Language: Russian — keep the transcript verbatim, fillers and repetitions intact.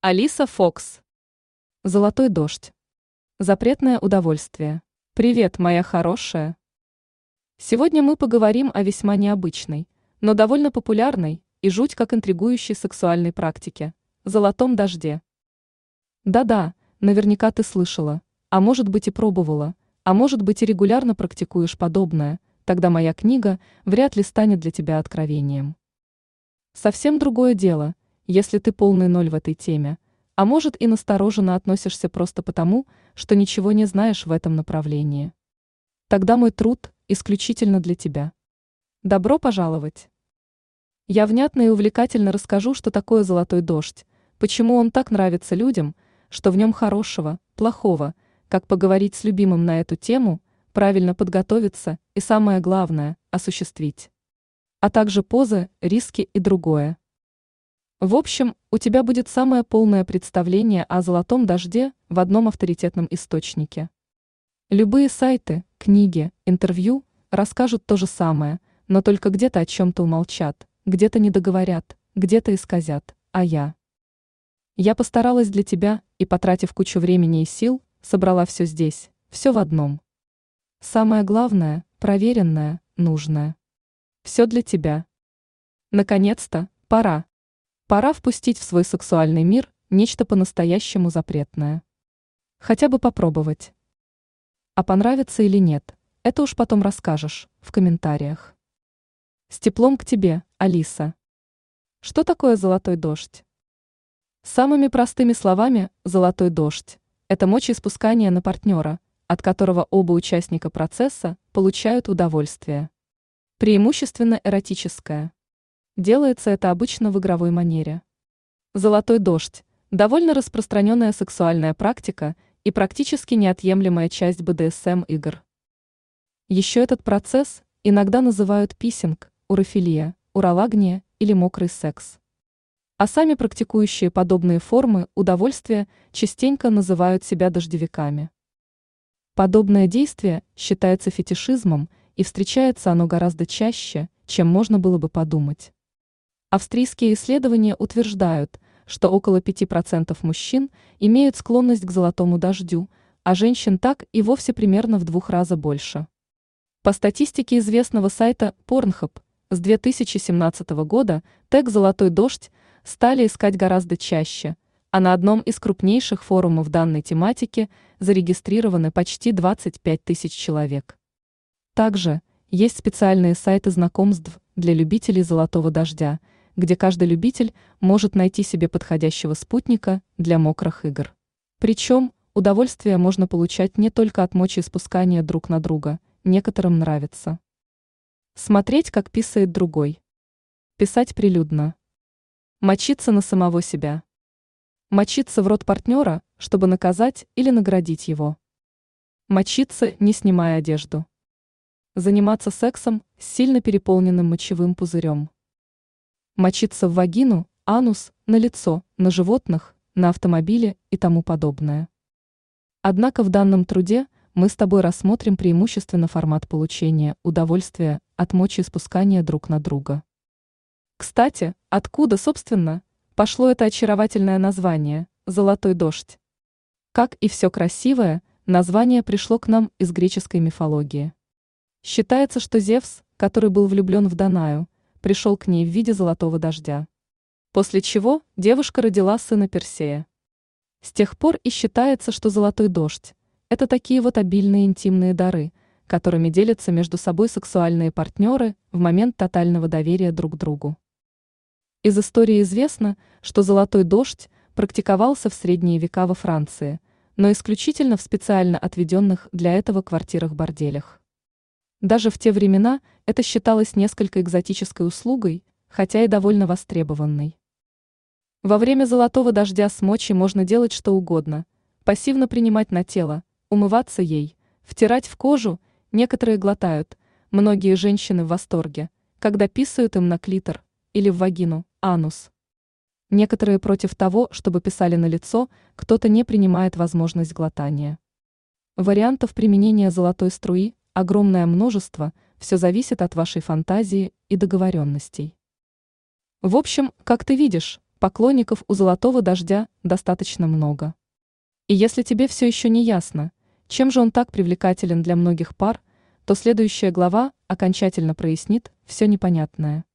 Алиса Фокс. Золотой дождь. Запретное удовольствие. Привет, моя хорошая. Сегодня мы поговорим о весьма необычной, но довольно популярной и жуть как интригующей сексуальной практике – золотом дожде. Да-да, наверняка ты слышала, а может быть и пробовала, а может быть и регулярно практикуешь подобное, тогда моя книга вряд ли станет для тебя откровением. Совсем другое дело, если ты полный ноль в этой теме, а может и настороженно относишься просто потому, что ничего не знаешь в этом направлении. Тогда мой труд исключительно для тебя. Добро пожаловать! Я внятно и увлекательно расскажу, что такое золотой дождь, почему он так нравится людям, что в нем хорошего, плохого, как поговорить с любимым на эту тему, правильно подготовиться и, самое главное, осуществить. А также позы, риски и другое. В общем, у тебя будет самое полное представление о золотом дожде в одном авторитетном источнике. Любые сайты, книги, интервью расскажут то же самое, но только где-то о чем-то умолчат, где-то не договорят, где-то исказят, а я. Я постаралась для тебя и, потратив кучу времени и сил, собрала все здесь, все в одном. Самое главное, проверенное, нужное. Все для тебя. Наконец-то, пора. Пора впустить в свой сексуальный мир нечто по-настоящему запретное. Хотя бы попробовать. А понравится или нет, это уж потом расскажешь в комментариях. С теплом к тебе, Алиса. Что такое золотой дождь? Самыми простыми словами, золотой дождь – это мочеиспускание на партнера, от которого оба участника процесса получают удовольствие. Преимущественно эротическое. Делается это обычно в игровой манере. Золотой дождь – довольно распространенная сексуальная практика и практически неотъемлемая часть бэ дэ эс эм игр. Еще этот процесс иногда называют писинг, урофилия, уролагния или мокрый секс. А сами практикующие подобные формы удовольствия частенько называют себя дождевиками. Подобное действие считается фетишизмом, и встречается оно гораздо чаще, чем можно было бы подумать. Австрийские исследования утверждают, что около пяти процентов мужчин имеют склонность к золотому дождю, а женщин так и вовсе примерно в двух раза больше. По статистике известного сайта Pornhub, с две тысячи семнадцатого года тег «Золотой дождь» стали искать гораздо чаще, а на одном из крупнейших форумов данной тематики зарегистрированы почти двадцать пять тысяч человек. Также есть специальные сайты знакомств для любителей золотого дождя, где каждый любитель может найти себе подходящего спутника для мокрых игр. Причем удовольствие можно получать не только от мочеиспускания друг на друга, некоторым нравится смотреть, как писает другой, писать прилюдно, мочиться на самого себя, мочиться в рот партнера, чтобы наказать или наградить его, мочиться, не снимая одежду, заниматься сексом с сильно переполненным мочевым пузырем, мочиться в вагину, анус, на лицо, на животных, на автомобиле и тому подобное. Однако в данном труде мы с тобой рассмотрим преимущественно формат получения удовольствия от мочеиспускания друг на друга. Кстати, откуда, собственно, пошло это очаровательное название «Золотой дождь»? Как и все красивое, название пришло к нам из греческой мифологии. Считается, что Зевс, который был влюблен в Данаю, пришел к ней в виде золотого дождя. После чего девушка родила сына Персея. С тех пор и считается, что золотой дождь – это такие вот обильные интимные дары, которыми делятся между собой сексуальные партнеры в момент тотального доверия друг другу. Из истории известно, что золотой дождь практиковался в средние века во Франции, но исключительно в специально отведенных для этого квартирах-борделях. Даже в те времена это считалось несколько экзотической услугой, хотя и довольно востребованной. Во время золотого дождя с мочей можно делать что угодно: пассивно принимать на тело, умываться ей, втирать в кожу, некоторые глотают, многие женщины в восторге, когда писают им на клитор или в вагину, анус. Некоторые против того, чтобы писали на лицо, кто-то не принимает возможность глотания. Вариантов применения золотой струи огромное множество, все зависит от вашей фантазии и договоренностей. В общем, как ты видишь, поклонников у золотого дождя достаточно много. И если тебе все еще не ясно, чем же он так привлекателен для многих пар, то следующая глава окончательно прояснит все непонятное.